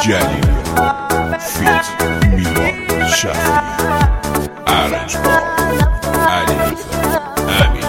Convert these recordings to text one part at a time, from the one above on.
جلیلی فیت میلاد شفیعی ارنج با علی امین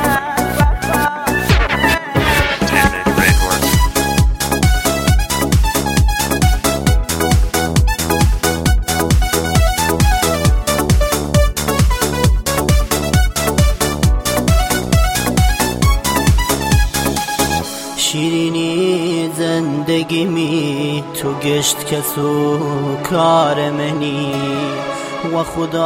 شیرینی زندگی می تو گشت کسو کار منی و خدا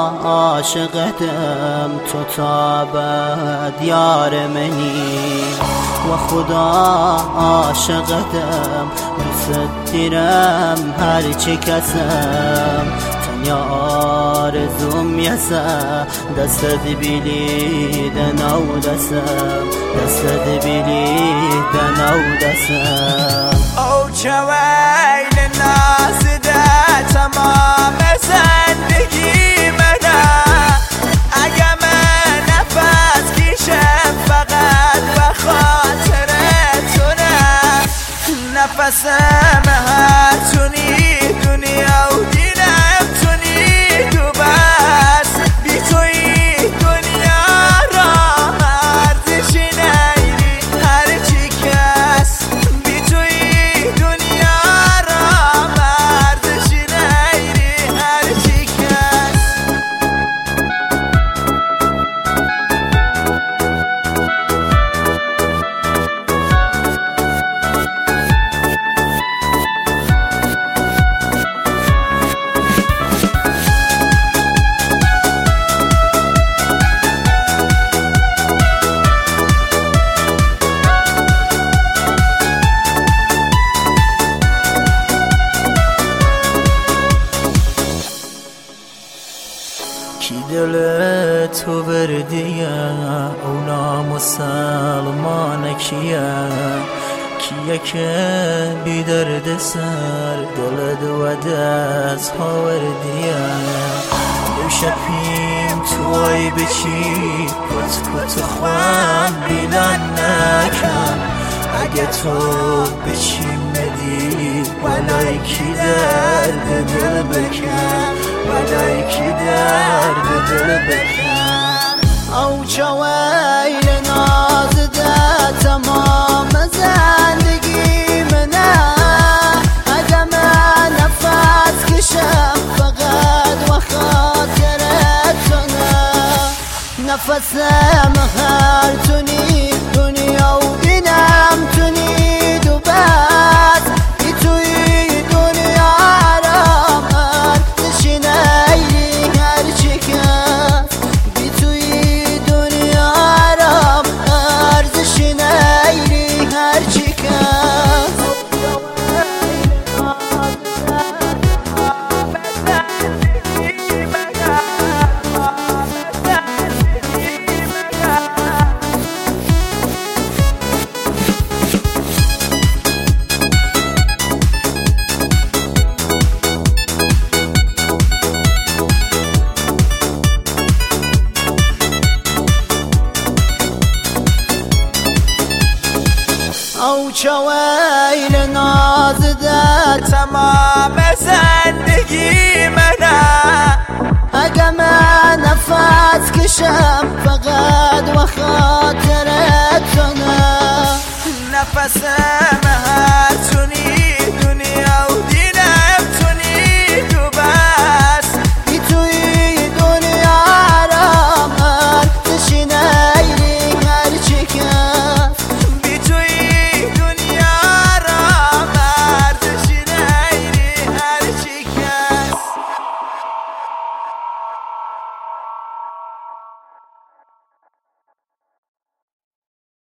عاشقتم تو تا ابد یار منی و خدا عاشقتم دوست دیرم هرچی کسم تنیا آرزوم یسه دستت بیلیدن او دستم دستت بیلیدن او دستم او جویل نازده تمام زندگی منه اگه من نفس کشم فقط به خاطر تونه نفسم هر تونی دنیا و دینم تونی تو بس بی توی دنیا را ارزش نیری هر چی کس بی توی دنیا را ارزش نیری هر چی کس کی دل تو بردیه اونا مسلمان کیه که بی درد سر دل دو دست ها وردیه دو شپیم توی بچی کت خوام بیلان نکن اگه تو بچی مدی ولای کی درد دل بکن ولای کی درد دل بکن او چویل نازده تمام زندگی منه اگه من نفس کشم فقط و خاطر تونه نفسم هر تونی دنیا و بینم تونی دو بس بی توی دنیا را ارزش نیری هر چی کس بی توی دنیا را ارزش نیری هر چی کس او چویل نازده تمام زندگی منه اگه من نفس کشم فقط و خاطر تونه نفسم